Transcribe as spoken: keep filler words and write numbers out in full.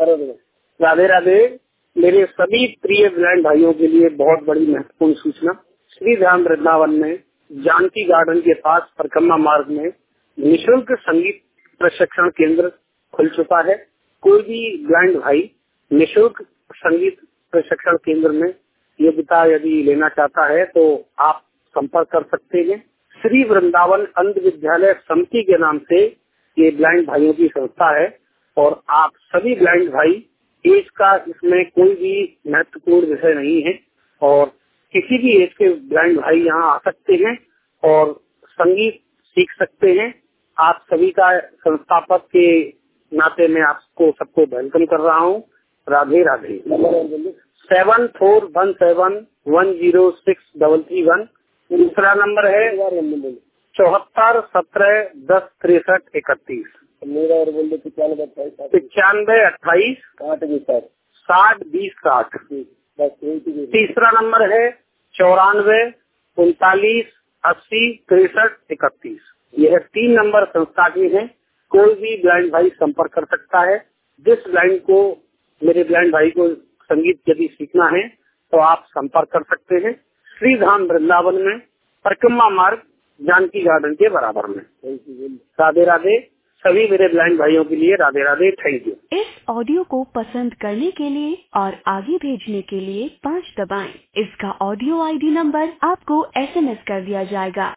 राधे राधे। मेरे सभी प्रिय ब्लाइंड भाइयों के लिए बहुत बड़ी महत्वपूर्ण सूचना। श्री धाम वृंदावन में जानकी गार्डन के पास परिक्रमा मार्ग में निःशुल्क संगीत प्रशिक्षण केंद्र खुल चुका है। कोई भी ब्लाइंड भाई निःशुल्क संगीत प्रशिक्षण केंद्र में योग्यता यदि लेना चाहता है तो आप संपर्क कर सकते हैं। श्री वृंदावन अंध विद्यालय समिति के नाम से ये ब्लाइंड भाइयों की संस्था है और आप सभी ब्लाइंड भाई, एज का इसमें कोई भी महत्वपूर्ण विषय नहीं है और किसी भी एज के ब्लाइंड भाई यहाँ आ सकते हैं और संगीत सीख सकते हैं। आप सभी का संस्थापक के नाते मैं आपको सबको वेलकम कर रहा हूँ। Radhe Radhe. Seven four one seven one zero six double three one. दूसरा नंबर है चौहत्तर सत्रह दस तिरसठ इकतीस। मेरा और बोल पिचानवे अट्ठाईस साठ बीस साठ। तीसरा नंबर है चौरानवे उनतालीस अस्सी तिरसठ इकतीस। यह तीन नंबर संस्था के हैं। कोई भी ब्लाइंड भाई संपर्क कर सकता है। जिस ब्लाइंड को मेरे ब्लाइंड भाई को संगीत यदि सीखना है तो आप संपर्क कर सकते हैं। श्री धाम वृंदावन में परिक्रमा मार्ग जानकी गार्डन के बराबर में। राधे राधे। सभी मेरे ब्लाइंड भाइयों के लिए राधे राधे। Thank you. इस ऑडियो को पसंद करने के लिए और आगे भेजने के लिए पाँच दबाएं। इसका ऑडियो आईडी नंबर आपको एसएमएस कर दिया जाएगा।